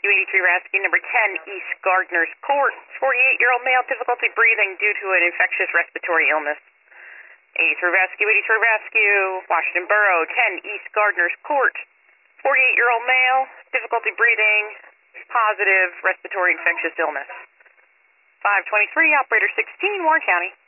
Rescue 83 Rescue, number 10, East Gardner's Court. 48-year-old male, difficulty breathing due to an infectious respiratory illness. 83 Rescue, Washington Borough, 10, East Gardner's Court. 48-year-old male, difficulty breathing, positive respiratory infectious illness. 523, operator 16, Warren County.